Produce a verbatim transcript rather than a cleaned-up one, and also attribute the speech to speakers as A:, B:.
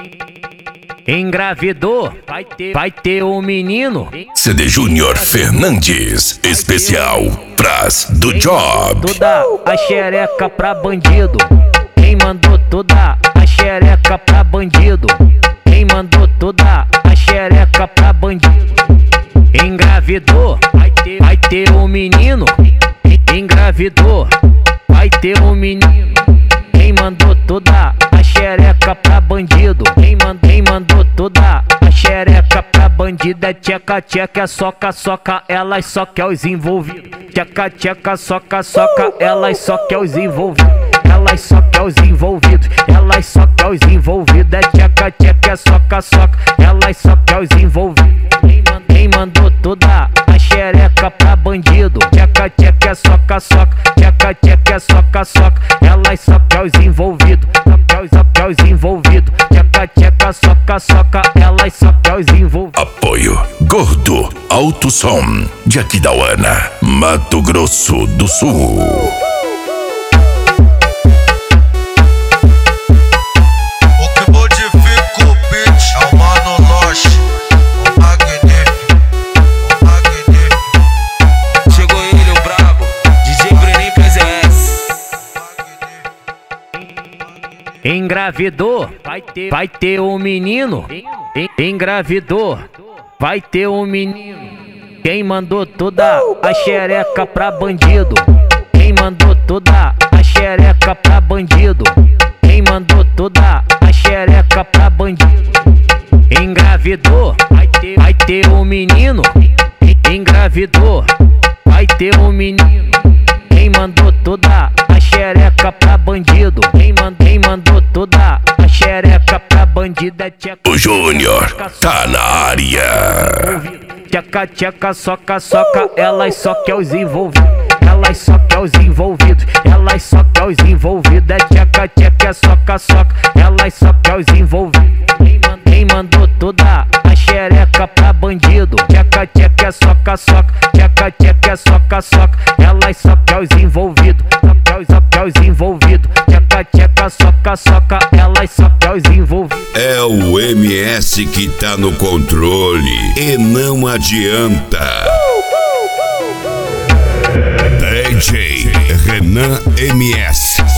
A: Engravidou, vai ter, vai ter um menino.
B: C D Júnior Fernandes, especial Pras do Job.
A: Toda a xereca pra bandido. Quem mandou toda a xereca pra bandido? Quem mandou toda a xereca pra bandido? Engravidou, vai ter, vai ter um menino. Engravidou, vai ter um menino. Quem mandou toda a xereca pra bandido? Quem, mand quem mandou toda a xereca pra bandido? É tcheca, tcheca, soca, soca, elas só quer os envolvidos. Tcheca, tcheca, soca, soca, elas só quer os envolvidos. Elas só quer os envolvidos, elas só quer os envolvidos. É tcheca, tcheca, soca, soca, elas só quer os envolvidos. Quem, mand quem mandou toda a xereca pra bandido? Tcheca, tcheca, soca, soca, tcheca, tcheca, soca, soca, elas só quer os envolvidos. Só quer os, só quer os envolvidos. Tcheca, tcheca, soca, soca, elas só quer os envolvidos.
B: Apoio Gordo Alto Som de Aquidauana, Mato Grosso do Sul.
A: Engravidou, vai ter, vai ter um menino. Engravidou, vai ter um menino. Quem mandou toda a xereca pra bandido? Quem mandou toda a xereca pra bandido? Quem mandou toda a xereca pra bandido? Engravidou, vai ter, vai ter um menino. Engravidou, vai ter um menino. Quem mandou toda a xereca pra bandido? Quem, mand quem mandou toda a xereca pra bandido? É tcheca,
B: o Júnior tá na área.
A: Tcheca, tcheca, soca, soca, elas só quer os envolvidos. Elas só quer os envolvidos, elas só quer os envolvidos. É tcheca, tcheca, soca, soca, elas só quer os envolvidos. Quem, mand quem mandou toda a xereca pra bandido? Tcheca, tcheca, soca, soca, tcheca, tcheca, soca, soca, elas só quer os envolvidos. Só quer os, só quer os envolvidos. Tcheca, tcheca, soca, soca, elas só quer os envolvidos.
B: É o M S que tá no controle e não adianta. D J Renan M S